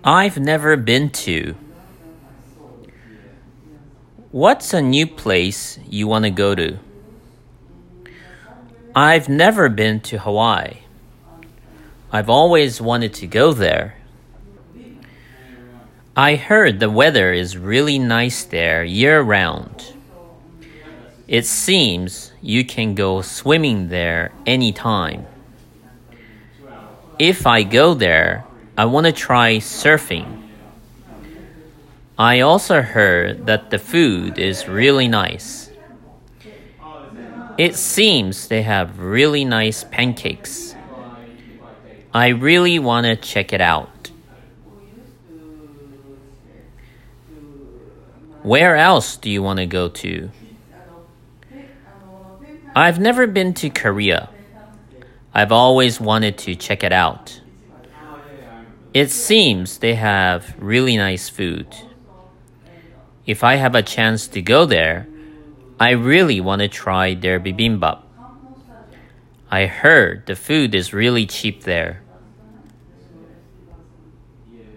I've never been to. What's a new place you want to go to? I've never been to Hawaii. I've always wanted to go there. I heard the weather is really nice there year-round. It seems you can go swimming there anytime. If I go there, I want to try surfing. I also heard that the food is really nice. It seems they have really nice pancakes. I really want to check it out. Where else do you want to go to? I've never been to Korea. I've always wanted to check it out. It seems they have really nice food. If I have a chance to go there, I really want to try their bibimbap. I heard the food is really cheap there.